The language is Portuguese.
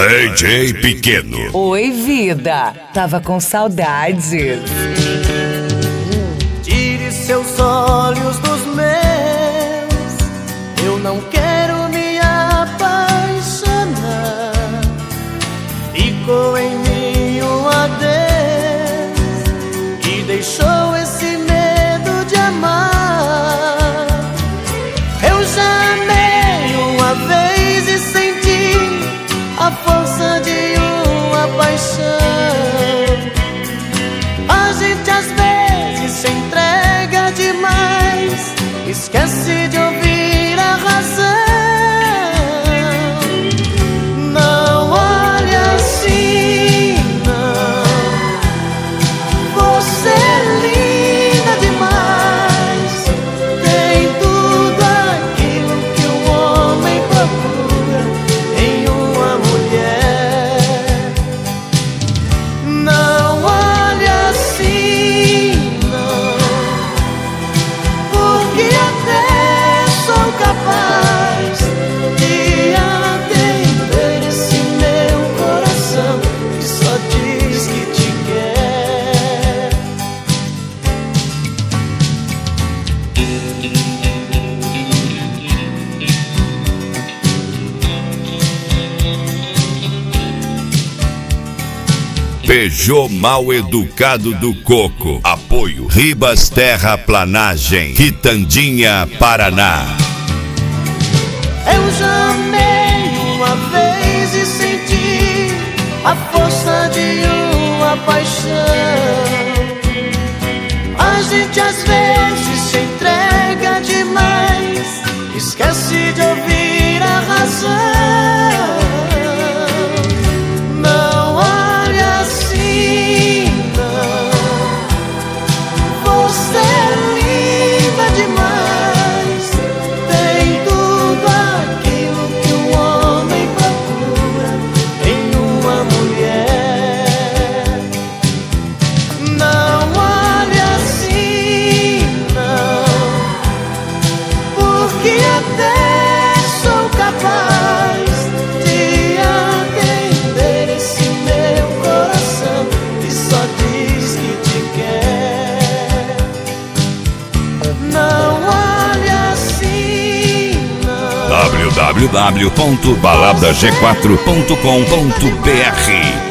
DJ Pequeno. Oi, vida. Tava com saudades. Tire seus olhos dos meus. Eu não quero me apaixonar. Ficou em mim um adeus e deixou esse medo de amar. Eu já amei uma vez e senti a força de uma paixão. A gente às vezes se entrega demais, esquece de ouvir a razão. Não olhe assim, não. Você é linda demais, tem tudo aquilo que um homem procura em uma mulher. Não olhe assim, não, porque até sou capaz de atender esse meu coração que só diz que te quer. Peugeot Mal Educado do Coco. Apoio Ribas Terraplanagem, Quitandinha, Paraná. Eu já amei uma vez e senti a força de uma paixão. A gente às vezes se entrega demais, esquece de ouvir a razão. Não olhe assim, não. Você é linda demais, tem tudo aquilo que um homem procura em uma mulher. Não olhe assim, não, porque até sou capaz de atender esse meu coração que só diz que te quer. Não olhe assim, não. www.baladag4.com.br